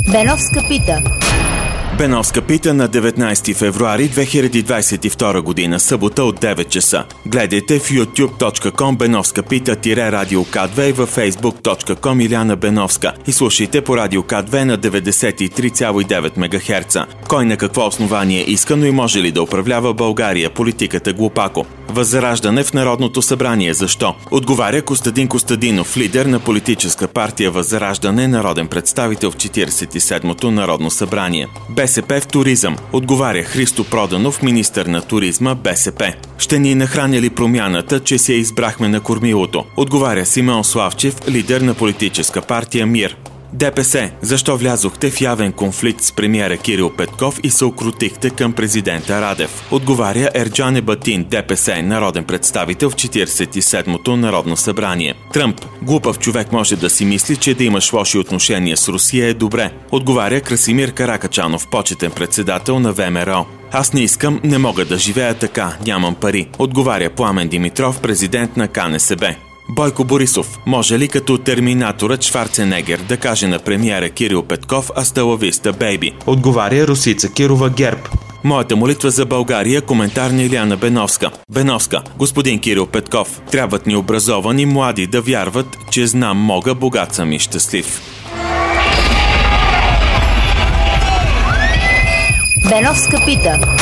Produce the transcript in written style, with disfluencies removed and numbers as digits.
Беновска пита. Беновска пита на 19 февруари 2022 година, събота от 9 часа. Гледайте в youtube.com Беновска пита-радио К2 и във facebook.com Иляна Беновска и слушайте по радио К2 на 93,9 МГц. Кой на какво основание иска, но и може ли да управлява България? Политиката глупако. Възраждане в Народното събрание. Защо? Отговаря Костадин Костадинов, лидер на политическа партия Възраждане, народен представител в 47-то Народно събрание. БСП в туризъм. Отговаря Христо Проданов, министър на туризма, БСП. Ще ни нахраня ли промяната, че се избрахме на кормилото? Отговаря Симеон Славчев, лидер на политическа партия МИР. ДПС. Защо влязохте в явен конфликт с премиера Кирил Петков и се укротихте към президента Радев? Отговаря Ерджан Ебатин, ДПС, народен представител в 47-то Народно събрание. Тръмп. Глупав човек може да си мисли, че да имаш лоши отношения с Русия е добре. Отговаря Красимир Каракачанов, почетен председател на ВМРО. Аз не искам, не мога да живея така, нямам пари. Отговаря Пламен Димитров, президент на КНСБ. Бойко Борисов. Може ли като терминаторът Шварценегер да каже на премиера Кирил Петков "Аста ла виста, бейби"? Отговаря Росица Кирова, ГЕРБ. Моята молитва за България, коментар на Иляна Беновска. Беновска. Господин Кирил Петков. Трябват ни образовани млади да вярват, че знам, мога, богат съм и щастлив. Беновска пита.